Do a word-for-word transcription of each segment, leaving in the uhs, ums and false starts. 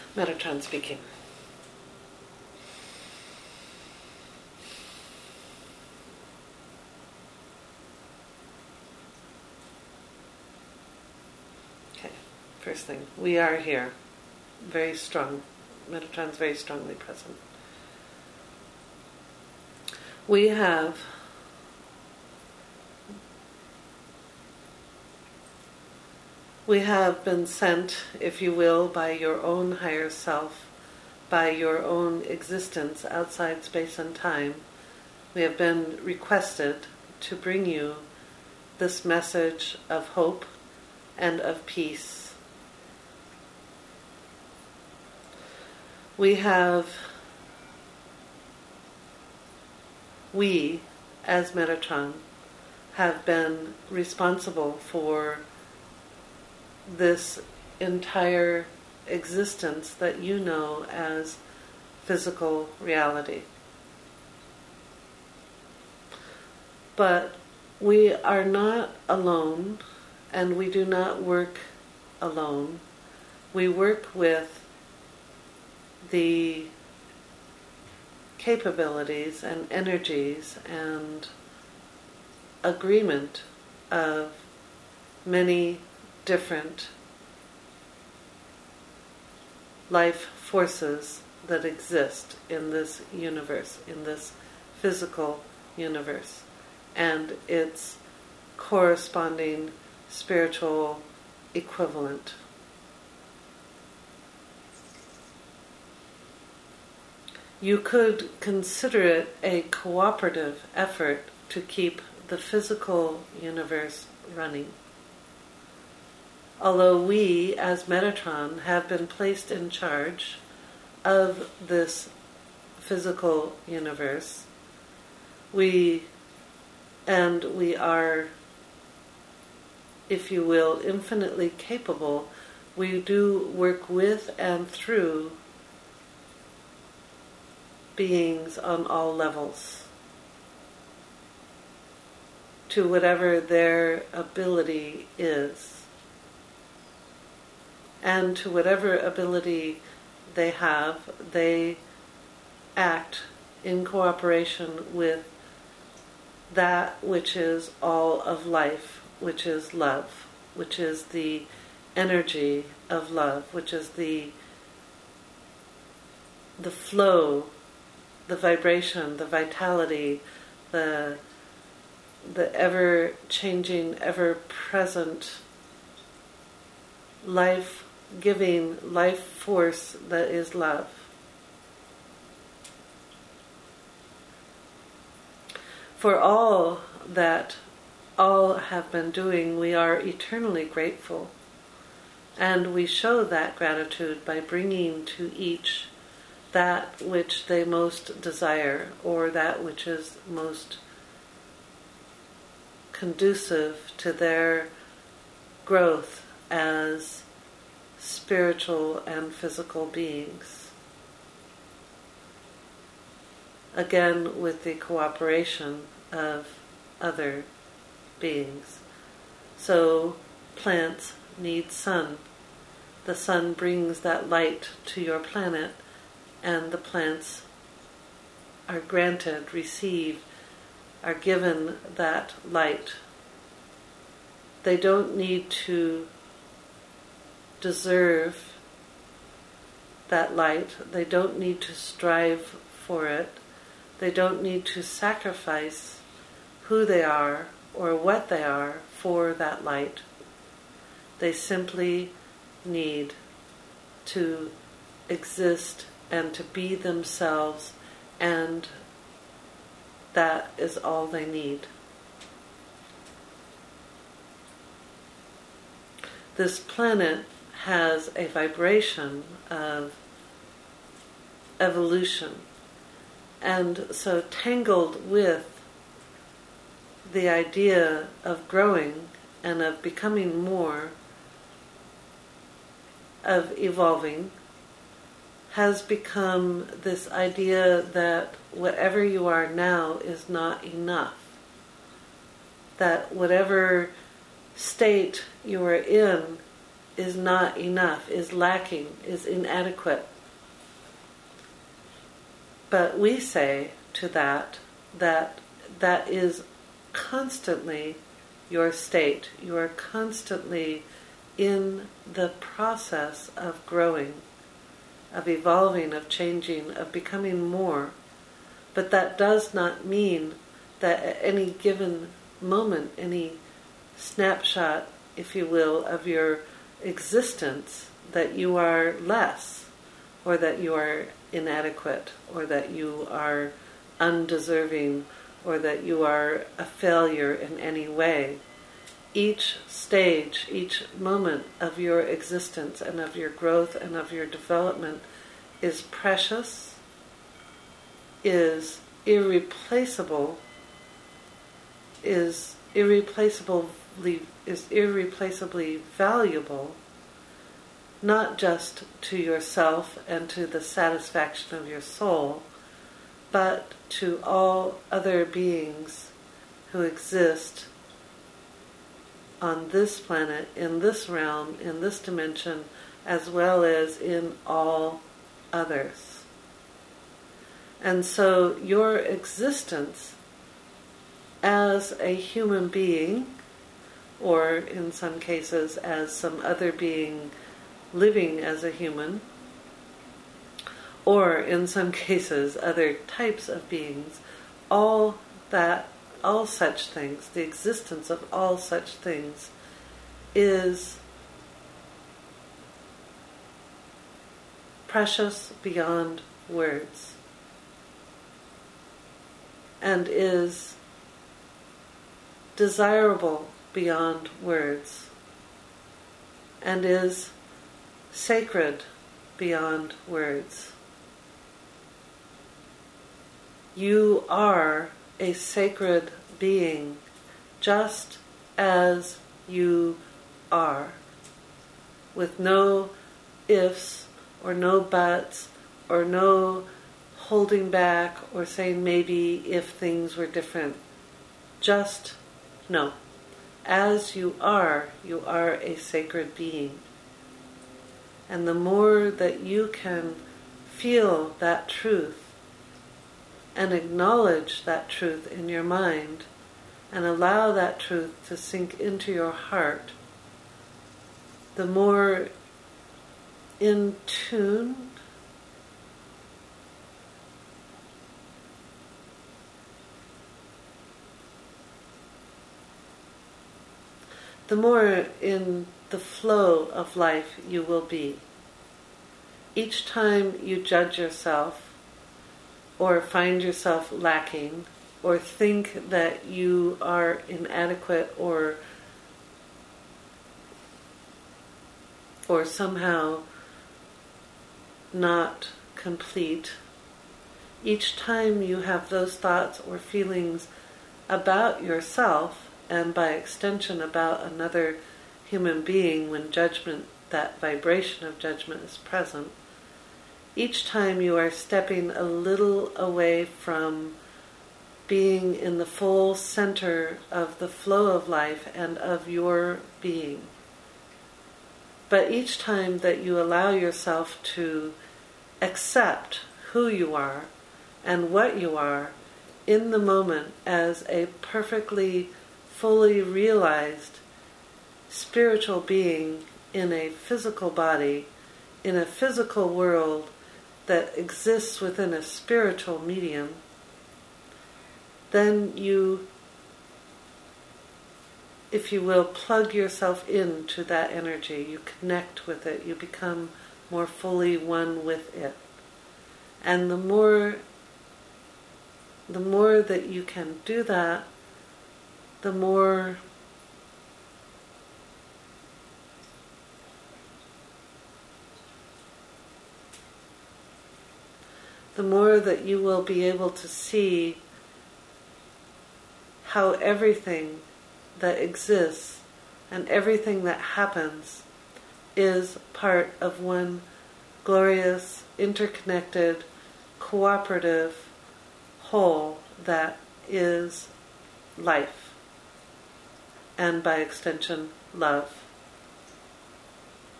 Metatron speaking. Okay, first thing, we are here. Very strong. Metatron's very strongly present. We have We have been sent, if you will, by your own higher self, by your own existence outside space and time. We have been requested to bring you this message of hope and of peace. We have, we as Metatron, have been responsible for this entire existence that you know as physical reality. But we are not alone, and we do not work alone. We work with the capabilities and energies and agreement of many different life forces that exist in this universe, in this physical universe, and its corresponding spiritual equivalent. You could consider it a cooperative effort to keep the physical universe running. Although we, as Metatron, have been placed in charge of this physical universe, we, and we are, if you will, infinitely capable, we do work with and through beings on all levels, to whatever their ability is. And to whatever ability they have, they act in cooperation with that which is all of life, which is love, which is the energy of love, which is the the flow, the vibration, the vitality, the the ever-changing, ever-present life giving life force that is love. For all that all have been doing, we are eternally grateful, and we show that gratitude by bringing to each that which they most desire, or that which is most conducive to their growth as spiritual and physical beings. Again, with the cooperation of other beings. So, plants need sun. The sun brings that light to your planet, and the plants are granted, receive, are given that light. They don't need to deserve that light. They don't need to strive for it. They don't need to sacrifice who they are or what they are for that light. They simply need to exist and to be themselves, and that is all they need. This planet has a vibration of evolution, and so tangled with the idea of growing and of becoming more, of evolving, has become this idea that whatever you are now is not enough. That whatever state you are in is not enough, is lacking, is inadequate. But we say to that, that that is constantly your state. You are constantly in the process of growing, of evolving, of changing, of becoming more. But that does not mean that at any given moment, any snapshot, if you will, of your existence, that you are less, or that you are inadequate, or that you are undeserving, or that you are a failure in any way. Each stage, each moment of your existence and of your growth and of your development is precious, is irreplaceable, is irreplaceably is irreplaceably valuable, not just to yourself and to the satisfaction of your soul, but to all other beings who exist on this planet, in this realm, in this dimension, as well as in all others. And so your existence as a human being, or in some cases as some other being living as a human, or in some cases other types of beings, all that, all such things, the existence of all such things is precious beyond words, and is desirable beyond words, and is sacred beyond words. You are a sacred being, just as you are, with no ifs or no buts or no holding back or saying maybe if things were different. Just no. As you are, you are a sacred being. And the more that you can feel that truth and acknowledge that truth in your mind and allow that truth to sink into your heart, the more in tune the more in the flow of life you will be. Each time you judge yourself, or find yourself lacking, or think that you are inadequate or or somehow not complete, each time you have those thoughts or feelings about yourself, and by extension about another human being when judgment, that vibration of judgment is present, each time you are stepping a little away from being in the full center of the flow of life and of your being. But each time that you allow yourself to accept who you are and what you are in the moment as a perfectly fully realized spiritual being in a physical body, in a physical world that exists within a spiritual medium, then you, if you will, plug yourself into that energy. You connect with it. You become more fully one with it. And the more, the more that you can do that, the more the more that you will be able to see how everything that exists and everything that happens is part of one glorious, interconnected, cooperative whole that is life, and by extension, love.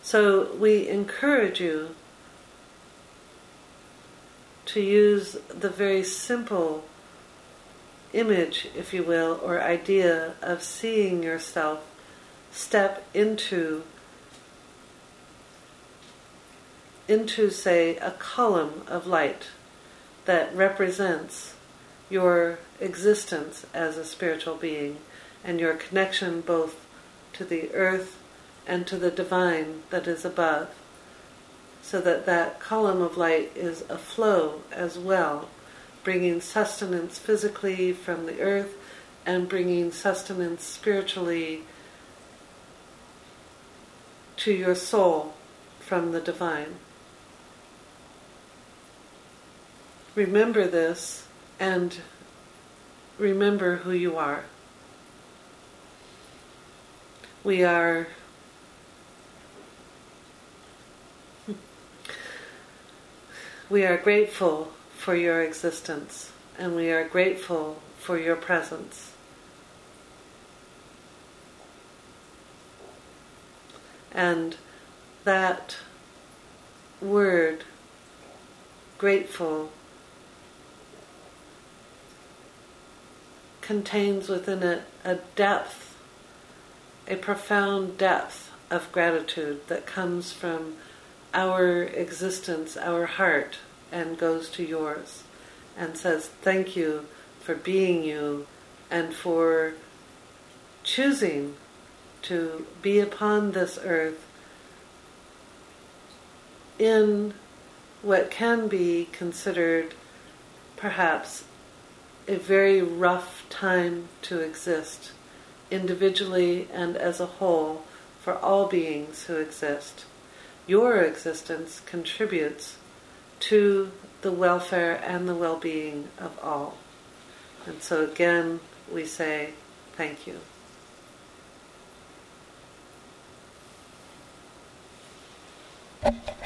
So we encourage you to use the very simple image, if you will, or idea of seeing yourself step into, into, say, a column of light that represents your existence as a spiritual being and your connection both to the earth and to the divine that is above, so that that column of light is a flow as well, bringing sustenance physically from the earth and bringing sustenance spiritually to your soul from the divine. Remember this and remember who you are. We are we are grateful for your existence, and we are grateful for your presence. And that word, grateful, contains within it a depth, a profound depth of gratitude that comes from our existence, our heart, and goes to yours and says thank you for being you and for choosing to be upon this earth in what can be considered perhaps a very rough time to exist, individually and as a whole, for all beings who exist. Your existence contributes to the welfare and the well-being of all. And so again, we say thank you.